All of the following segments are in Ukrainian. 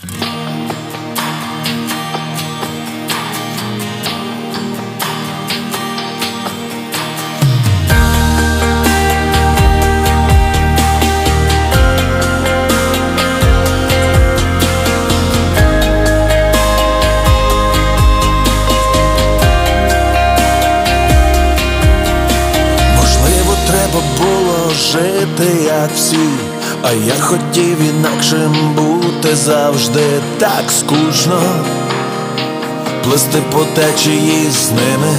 Жити як всі, а я хотів інакшим бути завжди. Так скучно плисти по течії з ними.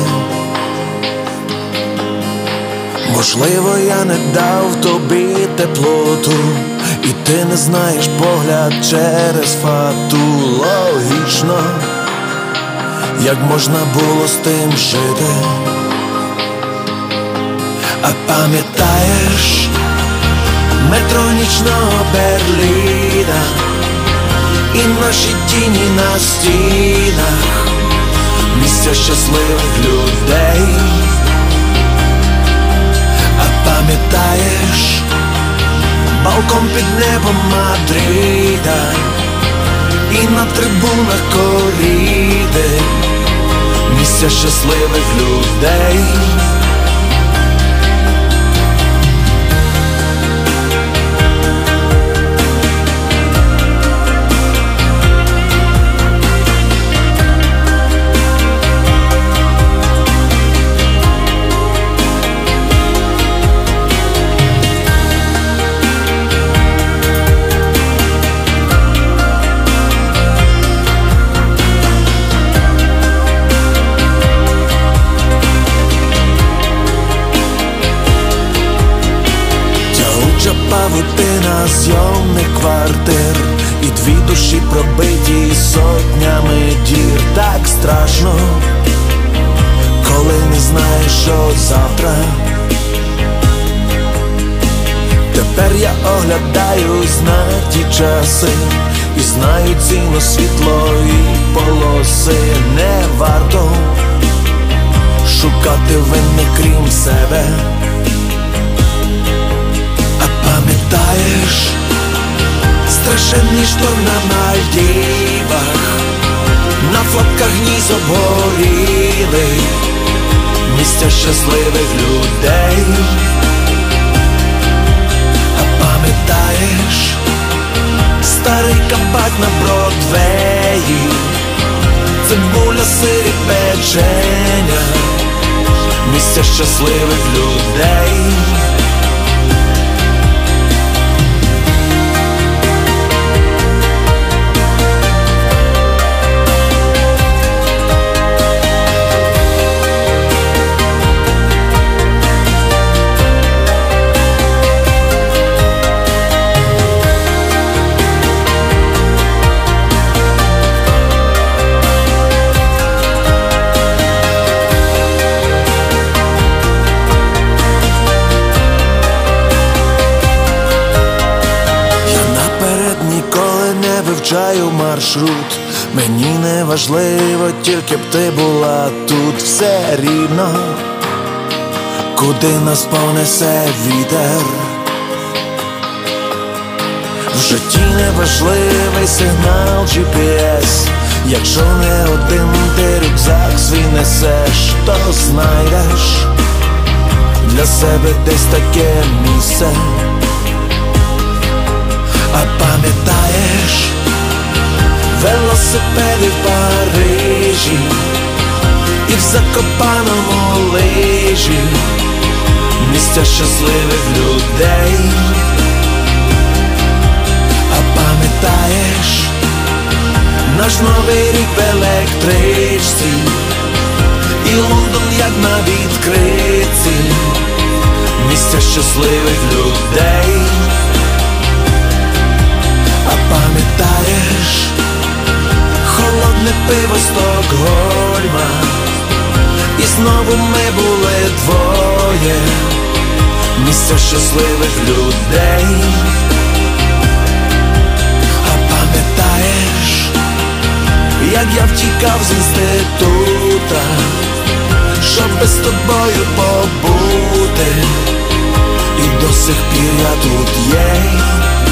Можливо, я не дав тобі теплоту, і ти не знаєш погляд через фату. Логічно, як можна було з тим жити. А пам'ятаєш метро нічного Берліна і наші тіні на стінах, місця щасливих людей? А пам'ятаєш балкон під небом Мадрида і на трибунах коріди, місця щасливих людей? Павутина зйомних квартир і дві душі пробиті сотнями дір. Так страшно, коли не знаєш, що завтра. Тепер я оглядаюсь на ті часи і знаю ціну світлої полоси. Не варто шукати винних крім себе. Пам'ятаєш страшенний шторм на Мальдівах, на фотках ніс обгоріли, місця щасливих людей? А пам'ятаєш старий кабак на Бродвеї, цибуля, сир і печеня, місця щасливих людей? Вивчаю маршрут, мені не важливо, тільки б ти була тут. Все рівно, куди нас понесе вітер. В житті не важливий сигнал GPS, якщо не один ти рюкзак свій несеш, то знайдеш для себе десь таке місце. А пам'ятаєш велосипеди в Парижі і в Закопаному лижі, місця щасливих людей? А пам'ятаєш наш новий рік в електричці і Лондон як на відкритці, місця щасливих людей? А пам'ятаєш холодне пиво Стокгольма, і знову ми були двоє, місця щасливих людей? А пам'ятаєш, як я втікав з інститута, щоб без тобою побути, і до сих пір я тут є.